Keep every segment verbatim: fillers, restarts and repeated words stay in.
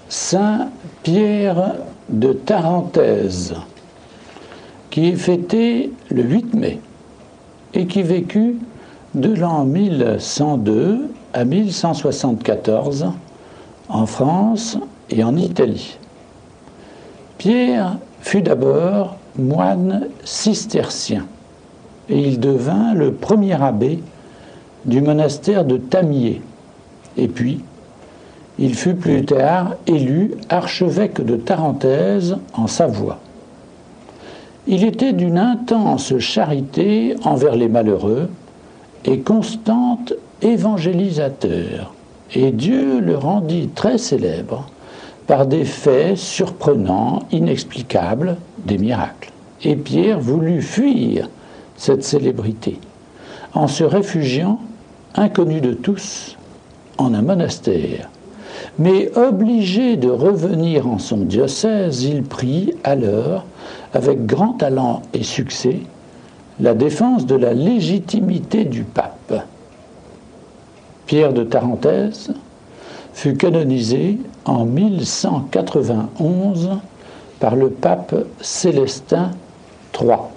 Saint Pierre de Tarentaise, qui est fêté le huit mai et qui vécut de l'an mille cent deux à mille cent soixante-quatorze en France et en Italie. Pierre fut d'abord moine cistercien et il devint le premier abbé du monastère de Tamier. Et puis, il fut plus tard élu archevêque de Tarentaise en Savoie. Il était d'une intense charité envers les malheureux et constant évangélisateur, et Dieu le rendit très célèbre par des faits surprenants, inexplicables, des miracles. Et Pierre voulut fuir cette célébrité en se réfugiant, inconnu de tous, en un monastère. Mais obligé de revenir en son diocèse, il prit alors, avec grand talent et succès, la défense de la légitimité du pape. Pierre de Tarentaise fut canonisé en mille cent quatre-vingt-onze par le pape Célestin trois.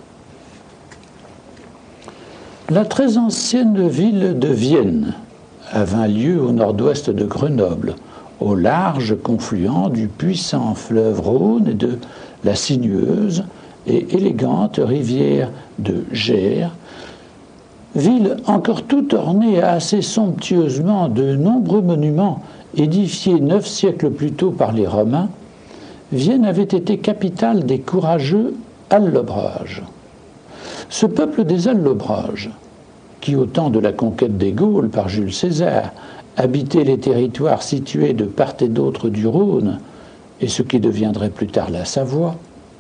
La très ancienne ville de Vienne à vingt lieues au nord-ouest de Grenoble, au large confluent du puissant fleuve Rhône et de la sinueuse et élégante rivière de Gers, ville encore toute ornée assez somptueusement de nombreux monuments édifiés neuf siècles plus tôt par les Romains, Vienne avait été capitale des courageux Allobroges. Ce peuple des Allobroges, qui au temps de la conquête des Gaules par Jules César habitait les territoires situés de part et d'autre du Rhône, et ce qui deviendrait plus tard la Savoie,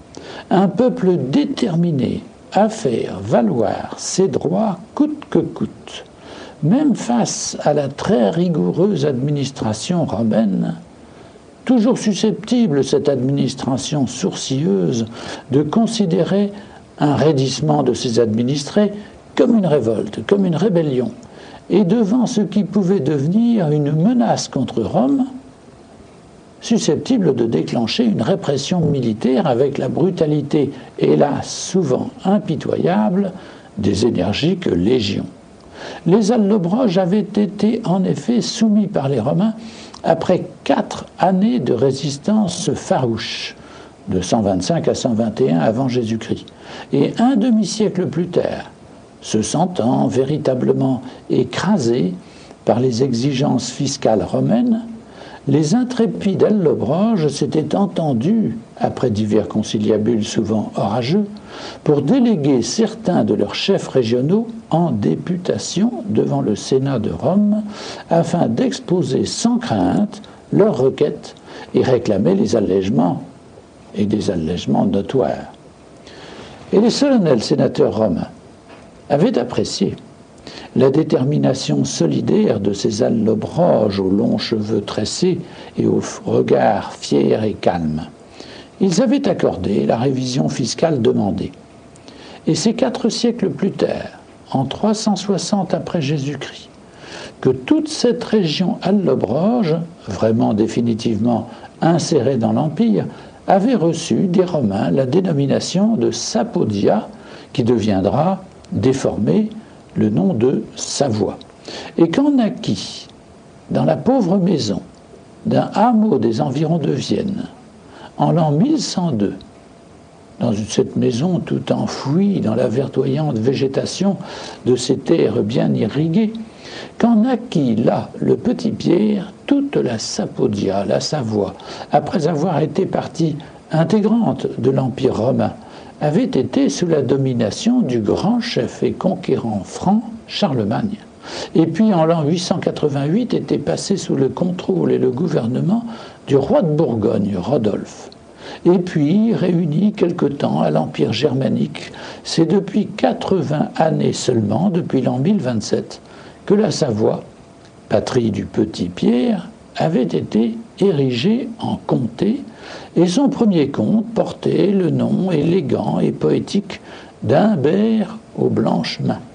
un peuple déterminé à faire valoir ses droits coûte que coûte, même face à la très rigoureuse administration romaine, toujours susceptible, cette administration sourcilleuse, de considérer un raidissement de ses administrés comme une révolte, comme une rébellion, et devant ce qui pouvait devenir une menace contre Rome, susceptible de déclencher une répression militaire avec la brutalité, hélas souvent impitoyable, des énergiques légions. Les Allobroges avaient été en effet soumis par les Romains après quatre années de résistance farouche, de cent vingt-cinq à cent vingt et un avant Jésus-Christ, et un demi-siècle plus tard, se sentant véritablement écrasés par les exigences fiscales romaines, les intrépides Allobroges s'étaient entendus, après divers conciliabules souvent orageux, pour déléguer certains de leurs chefs régionaux en députation devant le Sénat de Rome, afin d'exposer sans crainte leurs requêtes et réclamer les allègements, et des allègements notoires. Et les solennels sénateurs romains avaient apprécié la détermination solidaire de ces Allobroges aux longs cheveux tressés et au regard fier et calme. Ils avaient accordé la révision fiscale demandée. Et c'est quatre siècles plus tard, en trois cent soixante après Jésus-Christ, que toute cette région Allobroge, vraiment définitivement insérée dans l'Empire, avait reçu des Romains la dénomination de Sapodia, qui deviendra déformé le nom de Savoie. Et qu'en naquit, dans la pauvre maison d'un hameau des environs de Vienne, en l'an mille cent deux, dans cette maison tout enfouie dans la verdoyante végétation de ces terres bien irriguées, qu'en naquit là le petit Pierre, toute la Sapodia, la Savoie, après avoir été partie intégrante de l'Empire romain, avait été sous la domination du grand chef et conquérant franc Charlemagne. Et puis en l'an huit cent quatre-vingt-huit était passé sous le contrôle et le gouvernement du roi de Bourgogne, Rodolphe. Et puis réuni quelque temps à l'Empire germanique, c'est depuis quatre-vingts années seulement, depuis l'an mille vingt-sept, que la Savoie, patrie du petit Pierre, avait été érigée en comté, et son premier comte portait le nom élégant et poétique d'Humbert aux blanches mains.